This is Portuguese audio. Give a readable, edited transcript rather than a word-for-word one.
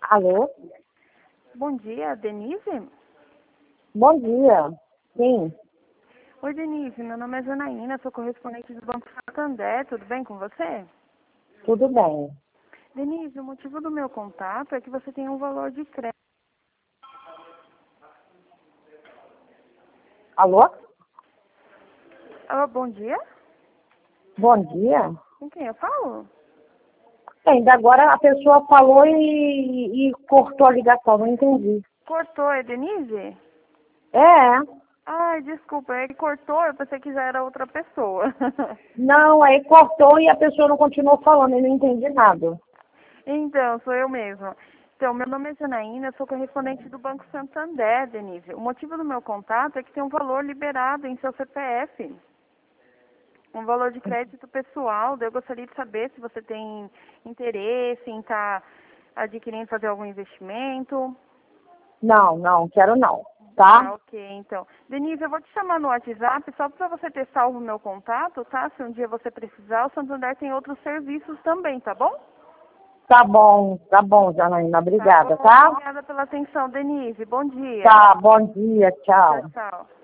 Alô? Bom dia, Denise? Bom dia. Sim, Oi, Denise, meu nome é Janaína, sou correspondente do Banco Santander, tudo bem com você? tudo bem. Denise, o motivo do meu contato é que você tem um valor de crédito. Alô? Ah, bom dia? Bom dia. Com quem eu falo? Ainda agora a pessoa falou e cortou a ligação, não entendi. Cortou, é Denise? É, Ai, desculpa, é que cortou, eu pensei que já era outra pessoa. não, aí cortou e a pessoa não continuou falando, eu não entendi nada. Então, sou eu mesma. Então, meu nome é Janaína, eu sou correspondente do Banco Santander, Denise. O motivo do meu contato é que tem um valor liberado em seu CPF. Um valor de crédito pessoal. Daí eu gostaria de saber se você tem interesse em estar adquirindo, fazer algum investimento. Não, quero não, Tá, tá? ok, então. Denise, eu vou te chamar no WhatsApp só para você ter salvo o meu contato, tá? Se um dia você precisar, o Santander tem outros serviços também, tá bom? Tá bom, Janaína, Tá obrigada, bom, tá? obrigada pela atenção, Denise. Bom dia. Tá, bom dia, Tchau, tchau. tchau.